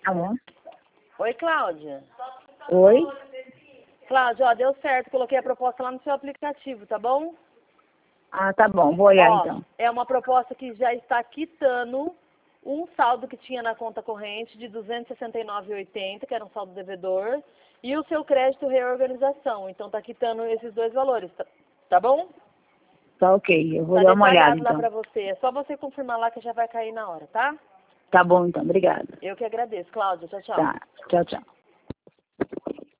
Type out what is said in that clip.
Tá bom. Oi, Cláudia. Oi? Cláudia, ó, deu certo. Coloquei a proposta lá no seu aplicativo, tá bom? Ah, tá bom. Vou olhar Ó, então. é uma proposta que já está quitando um saldo que tinha na conta corrente de R$ 269,80, que era um saldo devedor, e o seu crédito reorganização. Então tá quitando esses dois valores, tá bom? Tá ok. Eu vou Tá dar uma olhada detalhado lá então. pra você. É só você confirmar lá que já vai cair na hora, tá? Tá bom então. Obrigada. Eu que agradeço, Cláudia. Tchau, tchau. Tá. Tchau, tchau.